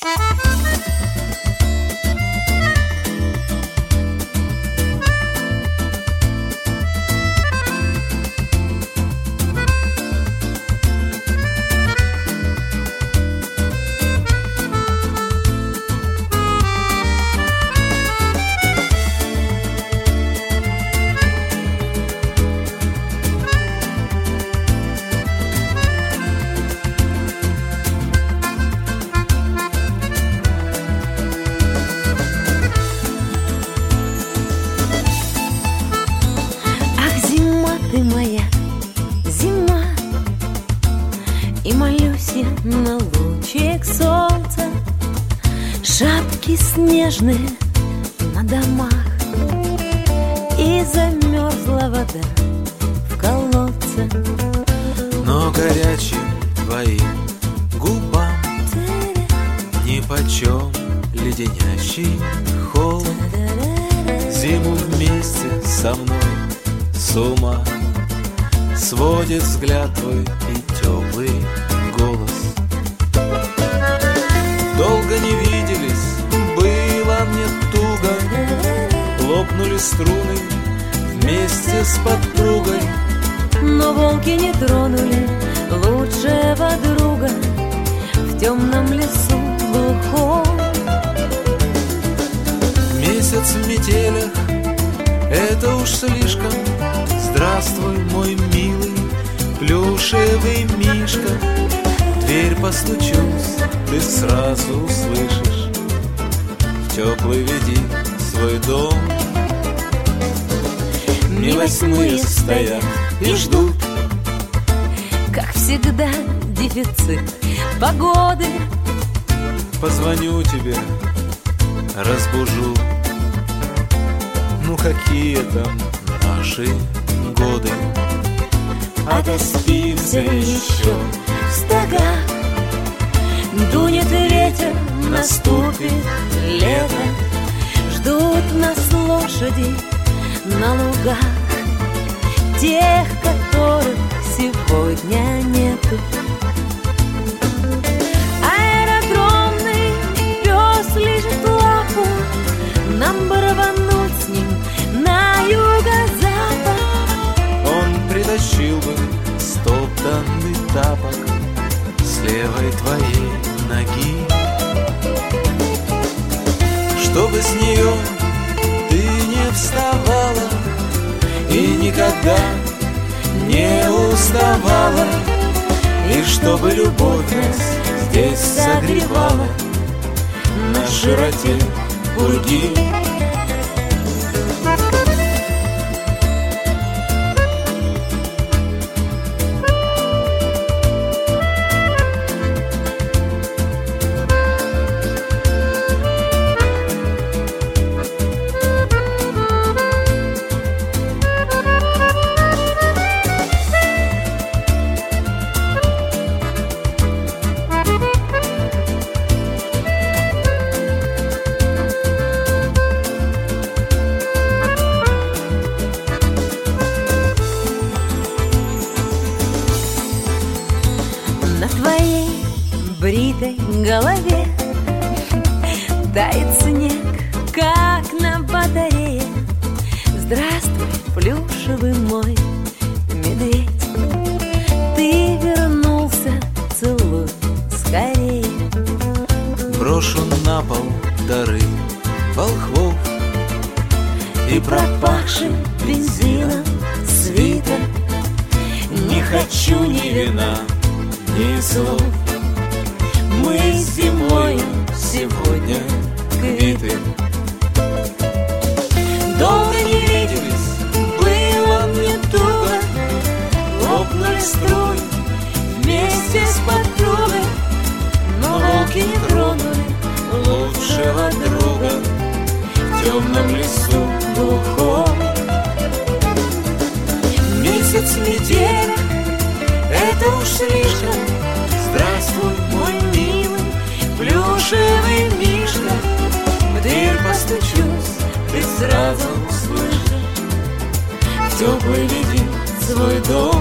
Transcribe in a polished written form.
Ты моя зима, и молюсь я на лучик солнца. Шапки снежные на домах, и замерзла вода в колодце. Но горячим твоим губам нипочем леденящий холод. Зиму вместе со мной с ума сводит взгляд твой и теплый голос. Долго не виделись, было мне туго, лопнули струны вместе с подругой. Но волки не тронули лучшего друга в темном лесу глухом. Месяц в метелях — это уж слишком. Здравствуй, мой милый плюшевый мишка. В дверь постучусь, ты сразу услышишь. В теплый веди свой дом. Милостные стоят и ждут, как всегда, дефицит погоды. Позвоню тебе, разбужу. Ну какие там наши годы? Отоспимся еще в стогах. Дунет ветер, наступит лето. Ждут нас лошади на лугах, тех, которых сегодня нету. Аэродромный пес лижет лапу, нам бы рвануть с ним на юго-запад. Он притащил бы стоптанный тапок с левой твоей ноги, чтобы с нее ты не вставала и никогда не уставала, и чтобы любовь нас здесь согревала на широте пурги. Бритой голове тает снег, как на батарее. Здравствуй, плюшевый мой медведь, ты вернулся, целуй скорее. Брошу на пол дары волхвов и пропахшим бензином свитер. Не хочу ни вина, ни слов. Мы зимою сегодня квиты. Долго не виделись, было мне туго, лопнули струны вместе с подругой. Но волки не тронули лучшего друга в темном лесу глухом. Месяц неделя — это уж слишком. Здравствуй, мой милый плюшевый мишка. В дверь постучусь, ты сразу услышишь. В теплый веди свой дом.